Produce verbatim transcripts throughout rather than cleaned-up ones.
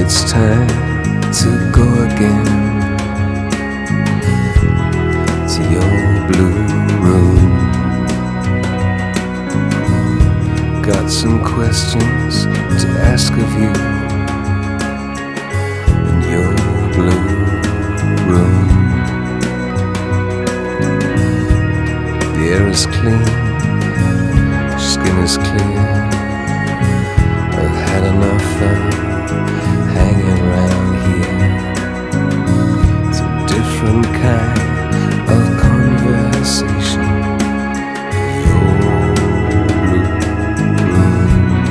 it's time to go again to your blue room. Got some questions to ask of you in your blue room. The air is clean, skin is clear. I've had enough fun hanging around here. It's a different kind of conversation. Your blue room.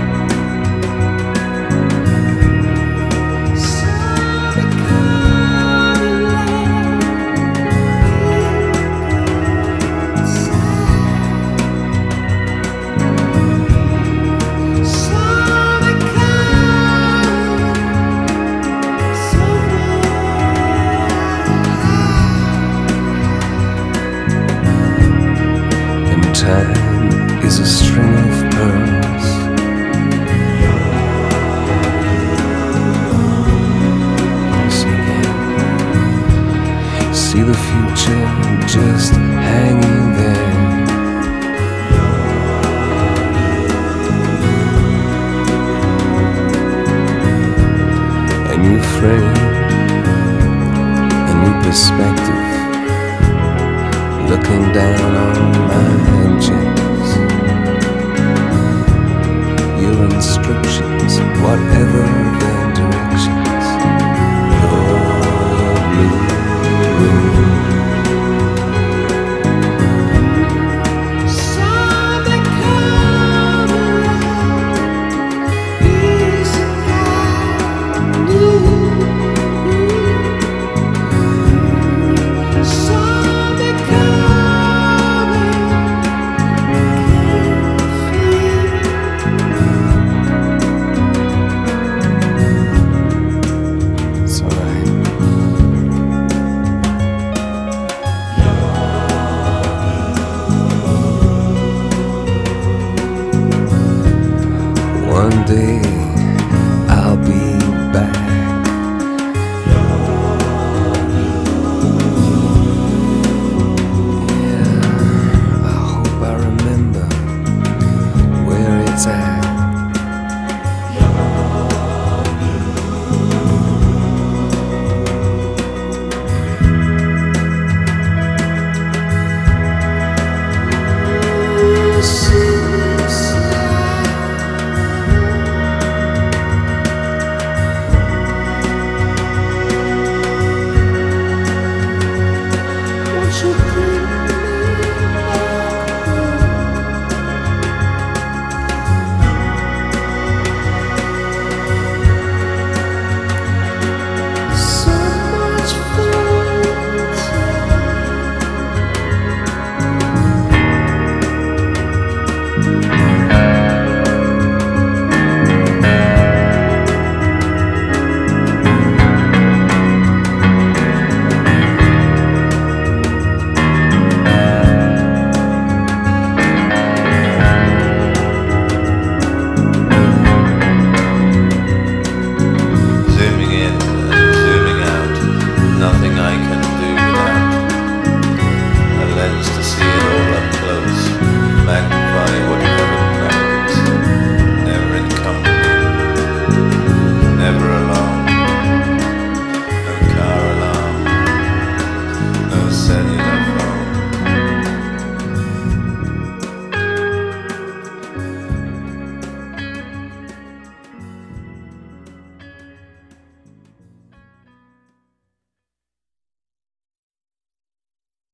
Time is a string of pearls. See again. See the future just hanging there. A new frame, a new perspective, looking down on my engines. Your instructions, whatever their directions. Your blue room.